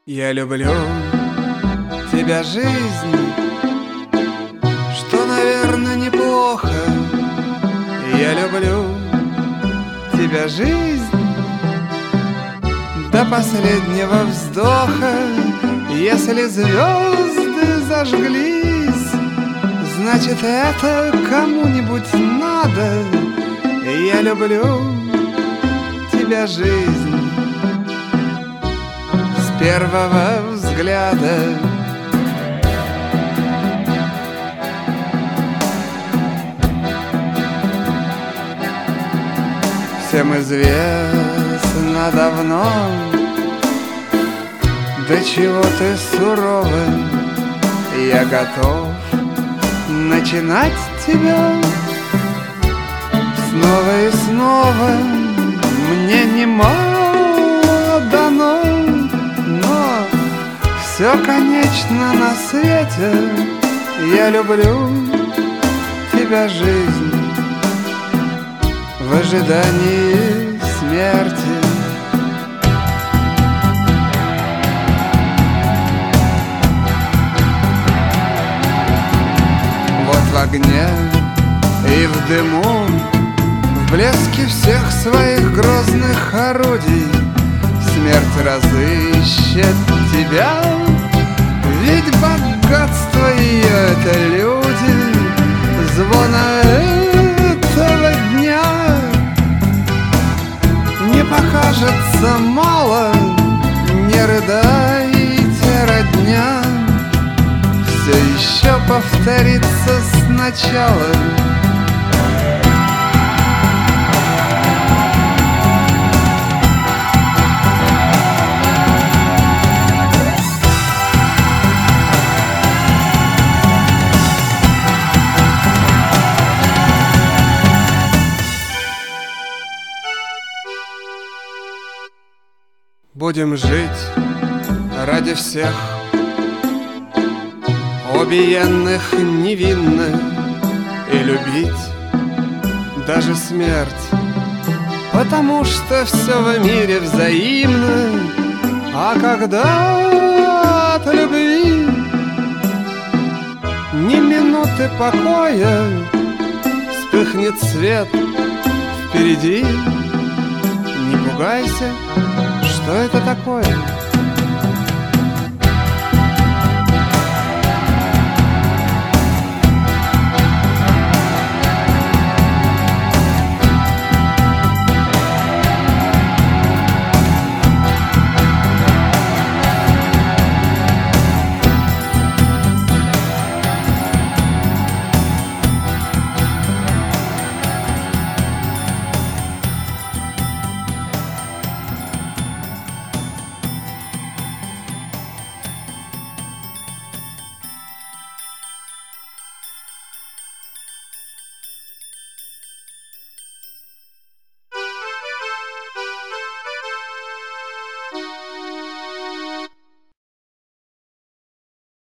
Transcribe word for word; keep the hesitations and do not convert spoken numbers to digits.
Я люблю тебя, жизнь, что, наверное, неплохо. Я люблю тебя, жизнь, до последнего вздоха. Если звезды зажглись, значит, это кому-нибудь надо. Я люблю тебя, жизнь, с первого взгляда. Всем известно давно, до чего ты сурова. Я готов начинать тебя снова и снова. Мне немало дано, но все конечно на свете. Я люблю тебя, жизнь, в ожидании смерти. Вот в огне и в дыму, в блеске всех своих грозных орудий, смерть разыщет тебя. Ведь богатство ее — это люди. Звона этого дня не покажется мало. Не рыдайте, родня, все еще повторится сначала. Будем жить ради всех, убиенных невинно, и любить даже смерть, потому что все в мире взаимно. А когда от любви ни минуты покоя, вспыхнет свет впереди, не пугайся, что это такое?